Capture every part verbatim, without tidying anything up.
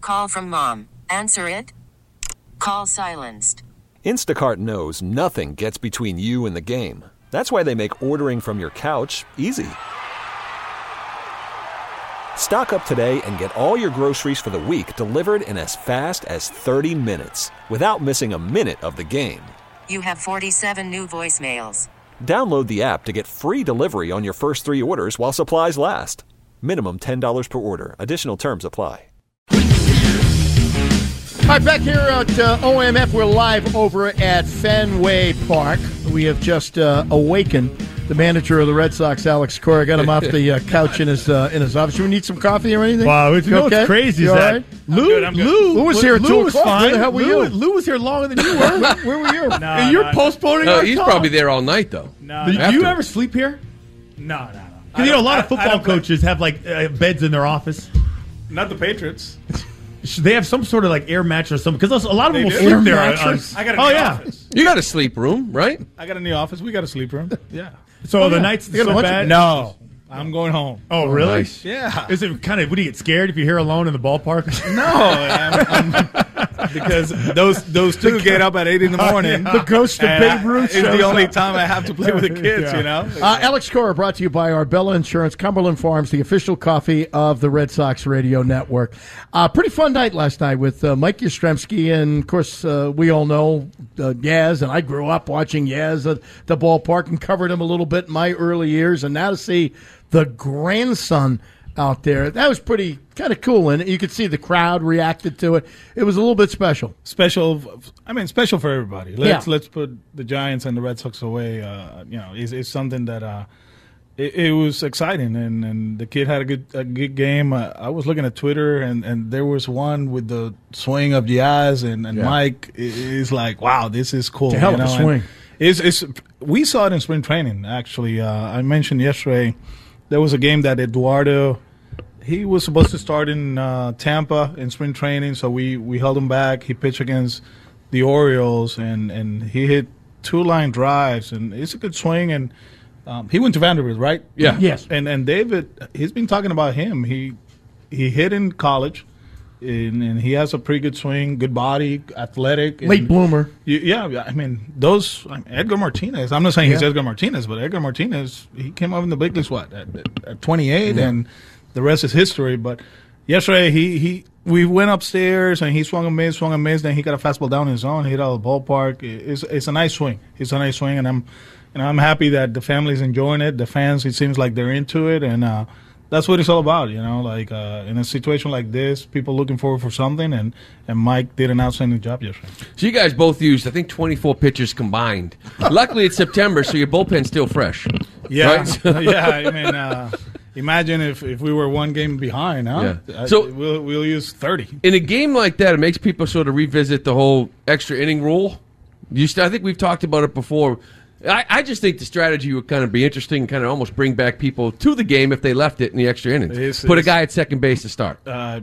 call from mom. Answer it. Call silenced. Instacart knows nothing gets between you and the game. That's why they make ordering from your couch easy. Stock up today and get all your groceries for the week delivered in as fast as thirty minutes without missing a minute of the game. You have forty-seven new voicemails. Download the app to get free delivery on your first three orders while supplies last. Minimum ten dollars per order. Additional terms apply. All right, back here at uh, O M F, we're live over at Fenway Park. We have just uh, awakened the manager of the Red Sox, Alex Cora. Got him off the uh, couch in his uh, in his office. Do we need some coffee or anything? Wow, you know okay? what's crazy you is all that right? Lou, good, I'm good. Lou, Lou was here at Lou two was o'clock. fine. Where the hell were Lou, you? Lou was here longer than you were. where, where were you? No, and you're no, postponing No, our he's talk. probably there all night, though. No, Do no, you After. ever sleep here? no, no, no. Because you know a lot I- of I football don't play- coaches have like uh, beds in their office. Not the Patriots. Should they have some sort of like air mattress or something? Because a lot of them They will do. sleep Air there. on- mattress? I got a oh new yeah. office. You got a sleep room, right? I got a new office. We got a sleep room. Yeah. So Oh, the yeah. nights You got a so bunch of- bad. No, I'm going home. Oh really? Nice. Yeah. Is it kind of? Would you get scared if you're here alone in the ballpark? No, I'm, I'm, because those those two get up at eight in the morning. The ghost of and Babe Ruth It's shows the only up. time I have to play with the kids. Yeah. You know. Uh, Alex Cora brought to you by Arbella Insurance, Cumberland Farms, the official coffee of the Red Sox Radio Network. Uh, pretty fun night last night with uh, Mike Yastrzemski, and of course uh, we all know uh, Yaz, and I grew up watching Yaz at the ballpark and covered him a little bit in my early years, and now to see the grandson out there, that was pretty kind of cool, and you could see the crowd reacted to it. It was a little bit special. Special. I mean, special for everybody. Let's Yeah. let's put the Giants and the Red Sox away. Uh, you know, it's, it's something that uh, it, it was exciting, and, and the kid had a good a good game. Uh, I was looking at Twitter, and, and there was one with the swing of Diaz, and, and Yeah. Mike is like, "Wow, this is cool." It's a hell you of a know, and swing. It's, it's we saw it in spring training. Actually, uh, I mentioned yesterday there was a game that Eduardo. He was supposed to start in uh, Tampa in spring training, so we, we held him back. He pitched against the Orioles, and, and he hit two line drives, and it's a good swing. And um, he went to Vanderbilt, right? Yeah. Yes. And and David, he's been talking about him. He he hit in college, and, and he has a pretty good swing, good body, athletic. and- Late bloomer. you- Yeah, I mean, those I mean, Edgar Martinez. I'm not saying he's Yeah. Edgar Martinez, but Edgar Martinez, he came up in the big leagues what at, at twenty-eight, and the rest is history. But yesterday, he, he we went upstairs and he swung a miss, swung a miss. Then he got a fastball down in his zone, hit out of the ballpark. It's it's a nice swing. It's a nice swing, and I'm and I'm happy that the family's enjoying it. The fans, it seems like they're into it, and uh, that's what it's all about. You know, like uh, in a situation like this, people looking forward for something, and and Mike did an outstanding job yesterday. So you guys both used, I think, twenty-four pitchers combined. Luckily, it's September, so your bullpen's still fresh. Yeah, Right? yeah. I mean, uh, imagine if, if we were one game behind, huh? Yeah. Uh, So- we'll we'll use thirty. In a game like that, it makes people sort of revisit the whole extra inning rule. You st- I think we've talked about it before. I, I just think the strategy would kind of be interesting, kind of almost bring back people to the game if they left it in the extra innings. It's- Put a it's- guy at second base to start. Uh,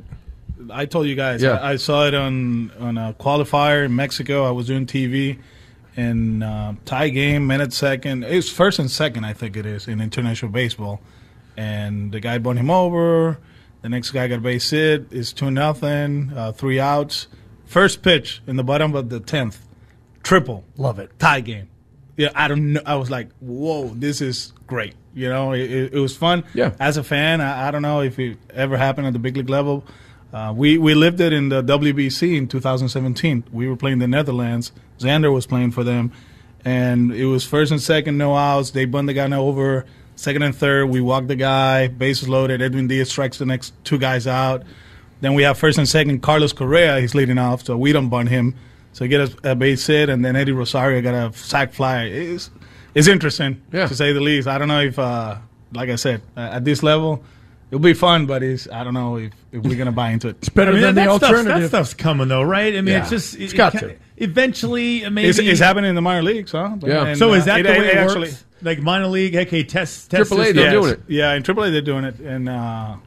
I told you guys. Yeah. I, I saw it on on a qualifier in Mexico. I was doing T V, and uh, tie game, minute second. It's first and second, I think it is in international baseball. And the guy bumped him over. The next guy got a base hit. It's two nothing. Uh, three outs. First pitch in the bottom of the tenth, triple. Love it. Tie game. Yeah, I don't know. I was like, whoa, this is great. You know, it, it, it was fun. Yeah. As a fan, I, I don't know if it ever happened at the big league level. Uh, we, we lived it in the W B C in two thousand seventeen. We were playing the Netherlands. Xander was playing for them. And it was first and second, no outs. They bunt the guy over. Second and third, we walk the guy. Bases loaded. Edwin Diaz strikes the next two guys out. Then we have first and second. Carlos Correa, he's leading off, so we don't bunt him. So he gets a, a base hit, and then Eddie Rosario got a sac fly. It's, it's interesting, Yeah. to say the least. I don't know if, uh, like I said, uh, at this level, it'll be fun, but it's, I don't know if, if we're going to buy into it. It's better I mean, than that the stuff's- alternative. That stuff's coming though, right? I mean, Yeah. it's just It's it- got it to. kinda- Eventually, maybe It's, it's happening in the minor leagues, huh? Yeah. And, So is uh, that it- the way it it actually, works? Like minor league, okay, test, test Triple A, system. they're Yes. doing it. Yeah, in triple A they're doing it. And uh,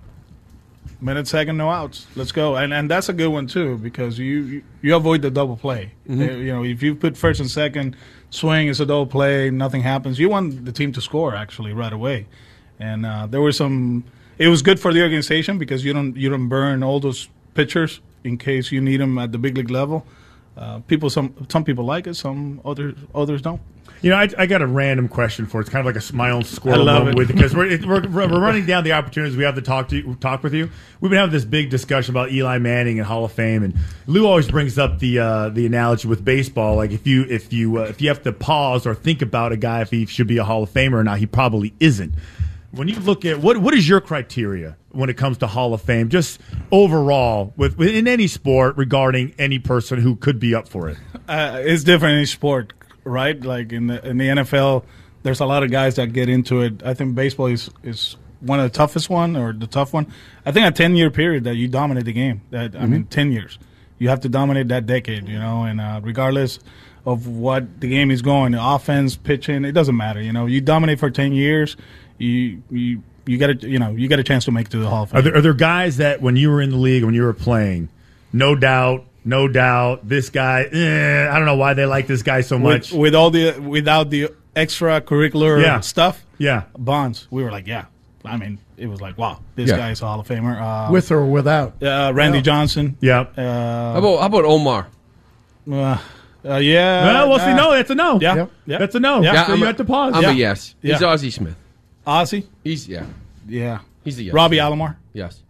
minute second, no outs. Let's go. And and that's a good one too, because you you, you avoid the double play. Mm-hmm. Uh, you know, if you put first and second, swing is a double play, nothing happens. You want the team to score actually right away. And uh, there were some. It was good for the organization because you don't you don't burn all those pitchers in case you need them at the big league level. Uh, people, some some people like it, some others others don't. You know, I, I got a random question for it. It's kind of like a my own squirrel I love moment it. with because we're, it, we're we're running down the opportunities we have to talk to talk with you. We've been having this big discussion about Eli Manning and Hall of Fame, and Lou always brings up the uh, the analogy with baseball. Like if you if you uh, if you have to pause or think about a guy if he should be a Hall of Famer or not, he probably isn't. When you look at what what is your criteria when it comes to Hall of Fame, just overall with in any sport regarding any person who could be up for it? Uh, it's different in each sport, right? Like in the in the N F L, there's a lot of guys that get into it. I think baseball is, is one of the toughest one or the tough one. I think a ten year period that you dominate the game. That I mean, ten years. You have to dominate that decade, you know, and uh, regardless of what the game is going, the offense, pitching, it doesn't matter. You know, you dominate for ten years. You you you got a you know you got a chance to make it to the Hall of Fame. Are there, are there guys that when you were in the league, when you were playing, no doubt, no doubt, this guy, eh, I don't know why they like this guy so much. With, with all the without the extracurricular Yeah. stuff, Yeah. Bonds, we were like, yeah. I mean, it was like, wow, this Yeah. guy is a Hall of Famer. Uh, With or without. uh, Randy Yeah. Johnson. Yeah. Uh, How about how about Omar? uh, uh, yeah. Well, we'll see. uh, No, that's a no. Yeah. Yep. yeah. That's a no. Yeah. So I'm you a- have to pause. I'm Yeah. a yes. He's Yeah. Ozzie Smith. Ozzy. He's yeah. Yeah. He's the yes. Robbie Alomar. Yes.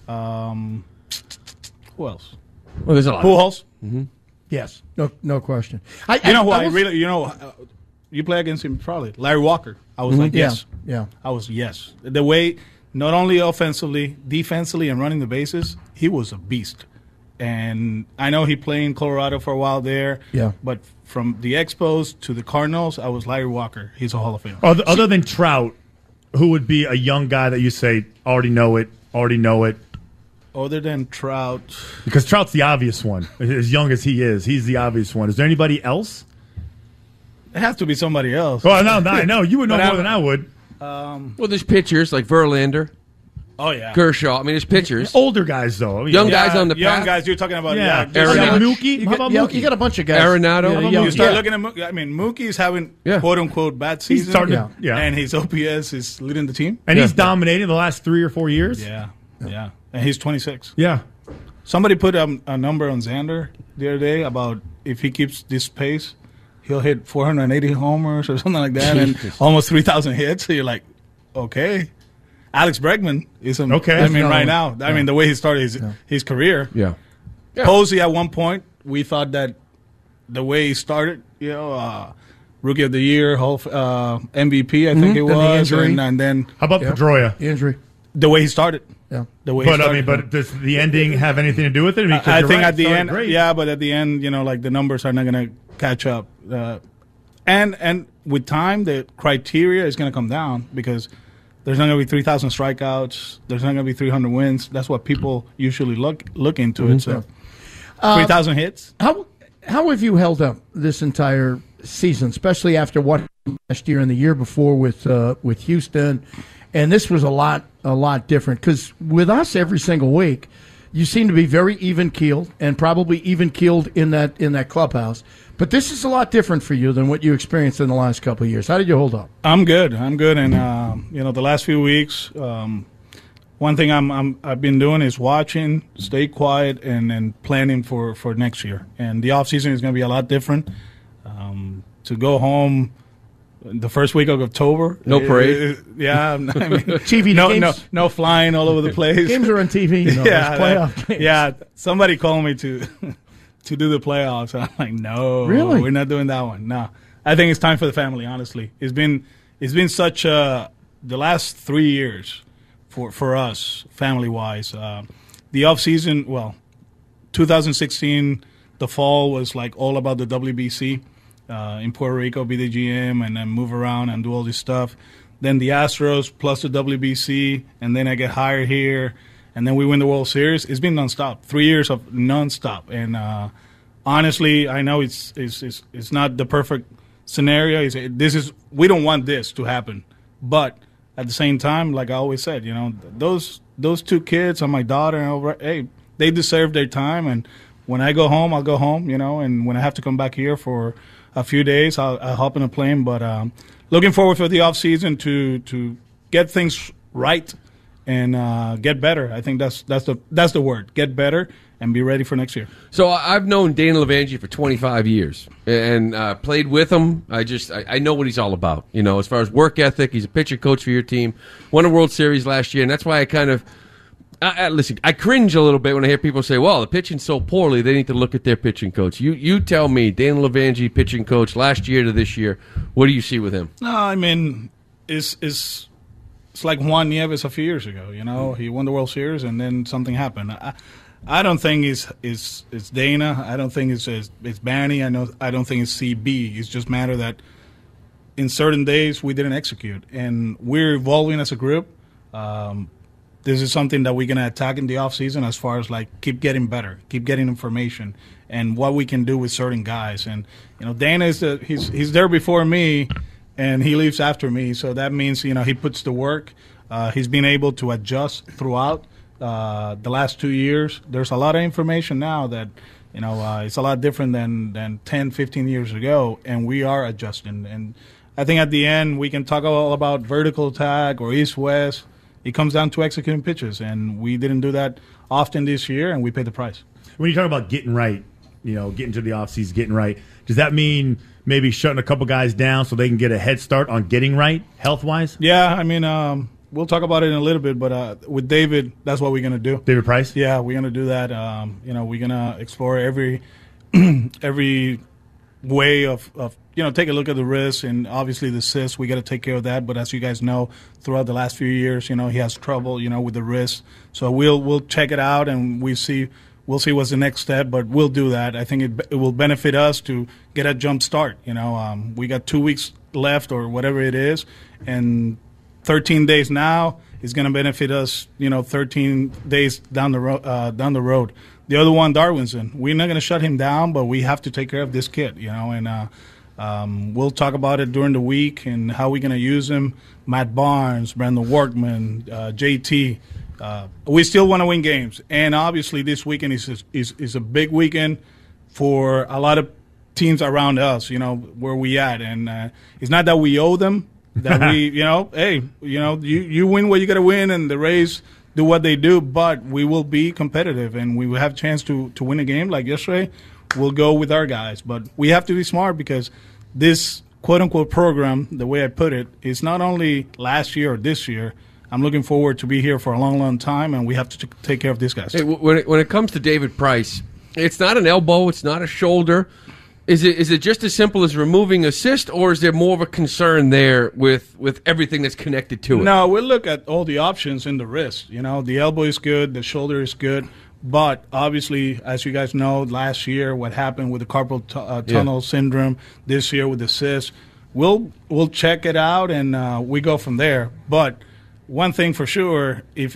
Um, who else? Well, there's a lot. Pujols. Yes, no, no question. I, You know who I, was- really, you know, uh, you play against him probably. Larry Walker. I was like, Yeah, yes. yeah. I was, yes. The way, not only offensively, defensively, and running the bases, he was a beast. And I know he played in Colorado for a while there. Yeah. But from the Expos to the Cardinals, I was Larry Walker. He's a Hall of Famer. Other, other than Trout, who would be a young guy that you say already know it, already know it? Other than Trout, Because Trout's the obvious one. As young as he is, he's the obvious one. Is there anybody else? it has to be somebody else. Well, no, no, I know you would know But more I'm- than I would. Well, there's pitchers like Verlander, Oh, yeah. Kershaw. I mean, there's pitchers. Older guys though, I mean, Young yeah. guys on the young path. guys you're talking about. Yeah, Yeah. yeah. just- Aaron Like Judge. Mookie. You How got, about you, Mookie? you got a bunch of guys. Arenado, how about young- You start yeah. looking at Mookie. I mean, Mookie's having Yeah. quote unquote bad season. starting to- yeah. And his O P S is leading the team. and he's Yeah. dominating the last three or four years. Yeah, yeah. And he's twenty-six. Yeah. Somebody put um, a number on Xander the other day about if he keeps this pace, he'll hit four hundred eighty homers or something like that, and Jesus. almost three thousand hits. So you're like, okay. Alex Bregman is a, Okay. I mean, No. right now, I mean, the way he started his, his career. Yeah. Yeah. Posey at one point, we thought that the way he started, you know, uh, Rookie of the Year, Hall of- uh, M V P, I think it Then the was, injury. and, and then How about Yeah. Pedroia? Injury. the way he started. Yeah. The way he But I started. mean, but does the ending have anything to do with it? Because I you're think right, at the started end, great. yeah, but at the end, you know, like the numbers are not going to catch up. Uh, and and with time, the criteria is going to come down because there's not going to be three thousand strikeouts. There's not going to be three hundred wins. That's what people usually look look into it. So three thousand hits. How how have you held up this entire season, especially after what happened last year and the year before with uh, with Houston? And this was a lot a lot different because with us every single week, you seem to be very even keeled and probably even keeled in that in that clubhouse. But this is a lot different for you than what you experienced in the last couple of years. How did you hold up? I'm good. I'm good. And uh, you know, the last few weeks, um, one thing I'm, I'm I've been doing is watching, stay quiet, and and planning for, for next year. And the off season is going to be a lot different. Um, to go home the first week of October, No parade? uh, yeah, I mean, T V no, games? no, no flying all over the place. Games are on T V. You know, yeah, there's playoff that- games. yeah. Somebody called me to to do the playoffs. I'm like, no, Really? we're not doing that one. No, I think it's time for the family. Honestly, it's been it's been such a, the last three years for for us family wise. Uh, the off season, well, two thousand sixteen, the fall was like all about the W B C. Uh, in Puerto Rico, be the G M, and then move around and do all this stuff. Then the Astros plus the W B C, and then I get hired here, and then we win the World Series. It's been nonstop, three years of nonstop. And uh, honestly, I know it's it's it's, it's not the perfect scenario. It's, this is we don't want this to happen, but at the same time, like I always said, you know, those those two kids and my daughter, and over, hey, they deserve their time. And when I go home, I'll go home, you know, and when I have to come back here for a few days, I'll, I'll hop in a plane. But um, looking forward for the off season to to get things right and uh, get better. I think that's that's the that's the word. Get better and be ready for next year. So I've known Dana Levangie for twenty-five years and uh, played with him. I just I, I know what he's all about. You know, as far as work ethic, he's a pitcher coach for your team. Won a World Series last year, and that's why I kind of I, I, listen. I cringe a little bit when I hear people say, "Well, the pitching's so poorly, they need to look at their pitching coach." You you tell me, Dana Levangie, pitching coach last year to this year. What do you see with him? No, I mean, it's it's it's like Juan Nieves a few years ago. You know, he won the World Series, and then something happened. I, I don't think it's, it's, it's Dana. I don't think it's, it's it's Banny. I know. I don't think it's C B. It's just a matter that in certain days we didn't execute, and we're evolving as a group. Um, this is something that we're gonna attack in the off season, as far as like keep getting better, keep getting information, and what we can do with certain guys. And you know, Dana is the, he's he's there before me, and he leaves after me. So that means you know he puts the work. Uh, he's been able to adjust throughout. Uh, the last two years, there's a lot of information now that, you know, uh, it's a lot different than, than ten, fifteen years ago, and we are adjusting. And I think at the end, we can talk all about vertical attack or east-west. It comes down to executing pitches, and we didn't do that often this year, and we paid the price. When you talk about getting right, you know, getting to the offseason, getting right, does that mean maybe shutting a couple guys down so they can get a head start on getting right health-wise? Yeah, I mean, um, we'll talk about it in a little bit, but uh, with David, that's what we're going to do. David Price? Yeah, we're going to do that. Um, you know, we're going to explore every every way of, of, you know, take a look at the risks, and obviously the cyst, we got to take care of that. But as you guys know, throughout the last few years, you know, he has trouble, you know, with the wrist. So we'll we'll check it out, and we see we'll see what's the next step, but we'll do that. I think it, it will benefit us to get a jump start. You know, um, we got two weeks left or whatever it is, and thirteen days now is going to benefit us, you know, thirteen days down the road. Uh, down the road. The other one, Darwinson, we're not going to shut him down, but we have to take care of this kid, you know, and uh, um, we'll talk about it during the week and how we're going to use him. Matt Barnes, Brandon Workman, uh, J T. Uh, we still want to win games, and obviously this weekend is, is is a big weekend for a lot of teams around us, you know, where we at, and uh, it's not that we owe them. That we, you know, hey, you know, you, you win what you got to win, and the Rays do what they do, but we will be competitive, and we will have a chance to, to win a game like yesterday. We'll go with our guys, but we have to be smart because this quote-unquote program, the way I put it, is not only last year or this year. I'm looking forward to be here for a long, long time, and we have to t- take care of these guys. Hey, when it, when it comes to David Price, it's not an elbow, it's not a shoulder. Is it is it just as simple as removing a cyst, or is there more of a concern there with, with everything that's connected to it? No, we'll look at all the options in the wrist. You know, the elbow is good, the shoulder is good, but obviously, as you guys know, last year what happened with the carpal t- uh, tunnel yeah. syndrome, this year with the cyst, we'll we'll check it out and uh, we go from there. But one thing for sure, if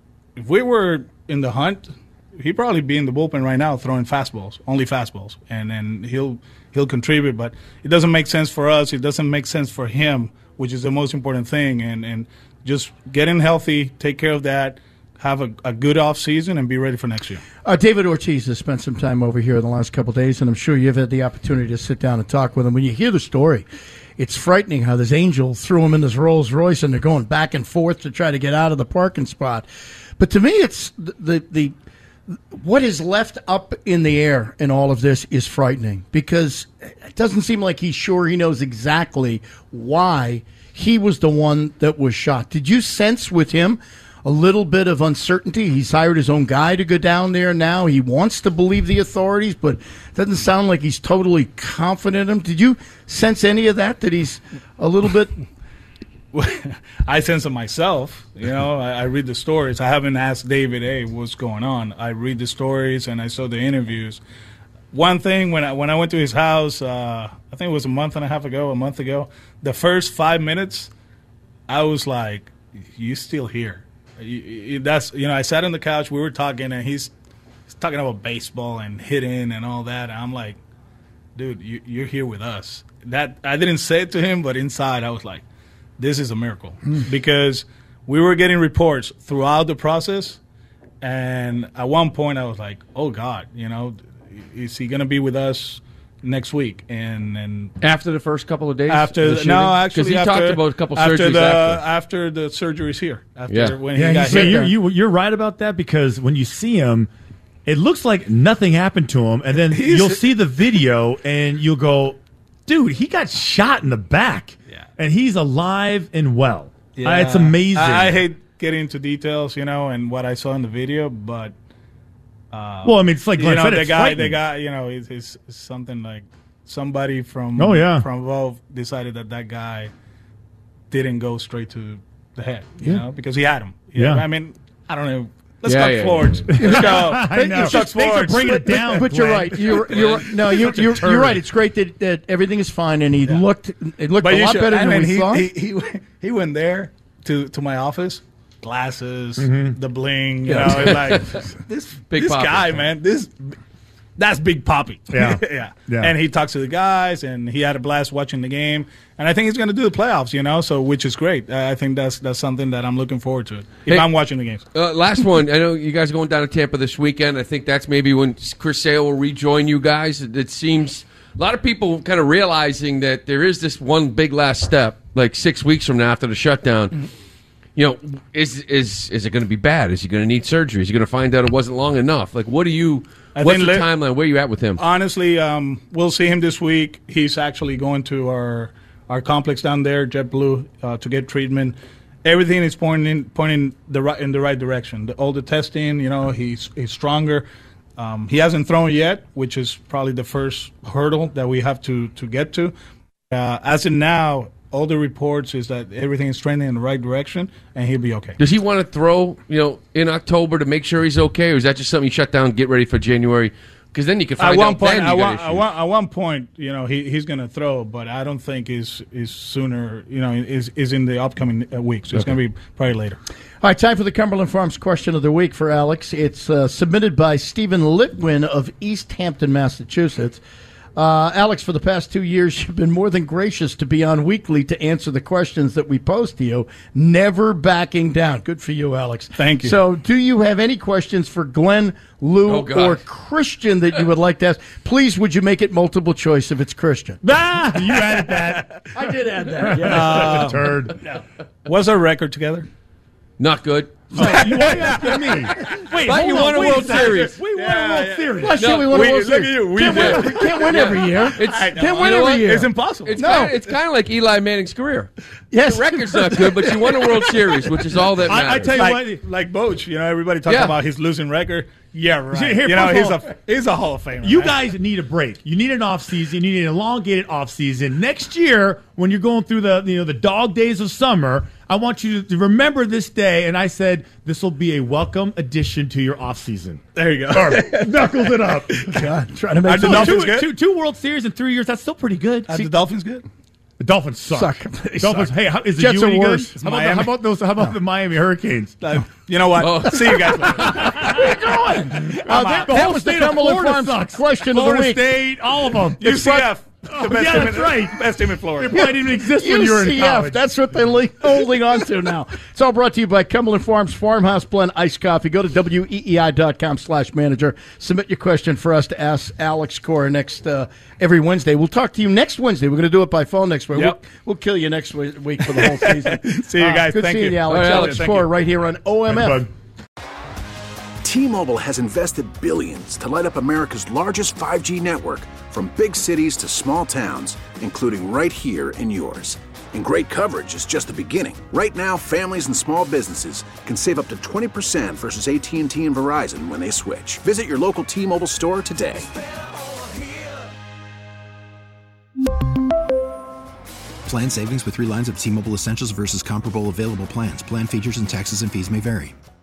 if we were in the hunt, he'd probably be in the bullpen right now throwing fastballs, only fastballs, and then he'll he'll contribute. But it doesn't make sense for us. It doesn't make sense for him, which is the most important thing. And, and just getting healthy, take care of that, have a, a good off season, and be ready for next year. Uh, David Ortiz has spent some time over here in the last couple of days, and I'm sure you've had the opportunity to sit down and talk with him. When you hear the story, it's frightening how this Angel threw him in this Rolls Royce, and they're going back and forth to try to get out of the parking spot. But to me, it's the the, the what is left up in the air in all of this is frightening, because it doesn't seem like he's sure he knows exactly why he was the one that was shot. Did you sense with him a little bit of uncertainty? He's hired his own guy to go down there now. He wants to believe the authorities, but it doesn't sound like he's totally confident in them. Did you sense any of that, that he's a little bit... I sense it myself. You know, I, I read the stories. I haven't asked David, hey, what's going on? I read the stories and I saw the interviews. One thing, when I, when I went to his house, uh, I think it was a month and a half ago, a month ago, the first five minutes, I was like, you still here? You, you, that's you know, I sat on the couch, we were talking, and he's, he's talking about baseball and hitting and all that. And I'm like, dude, you, you're here with us. That I didn't say it to him, but inside I was like, this is a miracle. Mm. Because we were getting reports throughout the process, and at one point I was like, oh, God, you know, is he going to be with us next week, and and After the first couple of days? after of the the, shooting? no, actually, he after, talked about a couple after surgeries the after. after the surgeries here. After Yeah. when he Yeah, got you, hit. you're, you, you're right about that because when you see him, it looks like nothing happened to him, and then you'll see the video and you'll go, "Dude, he got shot in the back, Yeah. and he's alive and well." Yeah. Uh, it's amazing. I, I hate getting into details, you know, and what I saw in the video, but well, I mean, it's like you Glenn know, said, the it's guy, the frightening. guy, you know, is is something like somebody from Oh, yeah. from above decided that that guy didn't go straight to the head, you know, because he had him. You Yeah. know? I mean, I don't know. Let's Yeah, talk yeah, Forge. Let's go. I know. Let's talk Thanks for Forge. bringing it down. But you're Glenn. right. You're, you're no, you, Such a you're, turd. you're right. It's great that, that everything is fine, and he looked it looked But a you lot should, better and than then we he, thought. he, he he went there to to my office, glasses, the bling, you know, and like this Big this Papi. guy, man, this that's Big Papi. Yeah. yeah, Yeah. And he talks to the guys, and he had a blast watching the game. And I think he's going to do the playoffs, you know, so which is great. Uh, I think that's that's something that I'm looking forward to if Hey. I'm watching the games. Uh, last one. I know you guys are going down to Tampa this weekend. I think that's maybe when Chris Sale will rejoin you guys. It, it seems a lot of people kind of realizing that there is this one big last step, like six weeks from now after the shutdown. You know, is is is it going to be bad? Is he going to need surgery? Is he going to find out it wasn't long enough? Like, what do you? I What's think the li- timeline? Where are you at with him? Honestly, um, we'll see him this week. He's actually going to our our complex down there, JetBlue, uh, to get treatment. Everything is pointing pointing the right in the right direction. The, all the testing, you know, he's he's stronger. Um, he hasn't thrown yet, which is probably the first hurdle that we have to to get to. Uh, as of now, all the reports is that everything is trending in the right direction, and he'll be okay. Does he want to throw, you know, in October to make sure he's okay, or is that just something you shut down, get ready for January? Because then you can find At one out point, then at you got one, issues. at one, at one point, you know, he, he's going to throw, but I don't think is is sooner. You know, is is in the upcoming uh, weeks. It's going to be probably later. All right, time for the Cumberland Farms question of the week for Alex. It's uh, submitted by Stephen Litwin of East Hampton, Massachusetts. Uh, Alex, for the past two years, you've been more than gracious to be on weekly to answer the questions that we pose to you, never backing down. Good for you, Alex. Thank you. So, do you have any questions for Glenn, Lou, Oh, God. or Christian that you would like to ask? Please, would you make it multiple choice if it's Christian? Ah, you added that. I did add that. Yeah. Such a turd. What's our record together? Not good. You are asking me. Wait, But hold you on, won a wait World second. Series. We won Yeah, a World yeah. Series. Last year No, we won we- a World look at Series. you. We Can't did. win, we can't win every year. It's, I know. Can't you win know every what? year. It's impossible. It's No. kind of, it's kind of like Eli Manning's career. Yes. The record's not good, but you won a World Series, which is all that I- I matters. tell you like, what- like Boch, you know, everybody talks Yeah. about his losing record. Yeah, right. Here, you know, first he's of a all- he's a Hall of Famer. You man. guys need a break. You need an off season. You need an elongated off season. Next year, when you're going through the you know the dog days of summer, I want you to remember this day. And I said this will be a welcome addition to your off season. There you go. Knuckles it up. God, trying to make Are the some- Dolphins two, good? two, two World Series in three years. That's still pretty good. Are See, the Dolphins good? the Dolphins suck. Suck. They Dolphins. suck. Hey, how, is the Jets U are any worse. good? How about, the, Miami. how about those? How about the Miami Hurricanes? Uh, you know what? Oh. See you guys later. Uh, that, The that whole was the state of Cumberland Florida Farms sucks. question Florida of the week. State, all of them. U C F. Oh, the best yeah, team that's in, right. Best team in They Florida. probably didn't exist when you were in U C F, college. that's what they're le- holding on to now. It's all brought to you by Cumberland Farms Farmhouse Blend Iced Coffee. Go to W E E I dot com slash manager. Submit your question for us to ask Alex Cora next uh, every Wednesday. We'll talk to you next Wednesday. We're going to do it by phone next week. Yep. We'll, we'll kill you next we- week for the whole season. See you Uh, guys. Good Thank seeing you. you, Alex. All right, Alex Thank Cora you. right here on O M F. Bud. T-Mobile has invested billions to light up America's largest five G network, from big cities to small towns, including right here in yours. And great coverage is just the beginning. Right now, families and small businesses can save up to twenty percent versus A T and T and Verizon when they switch. Visit your local T-Mobile store today. Plan savings with three lines of T-Mobile Essentials versus comparable available plans. Plan features and taxes and fees may vary.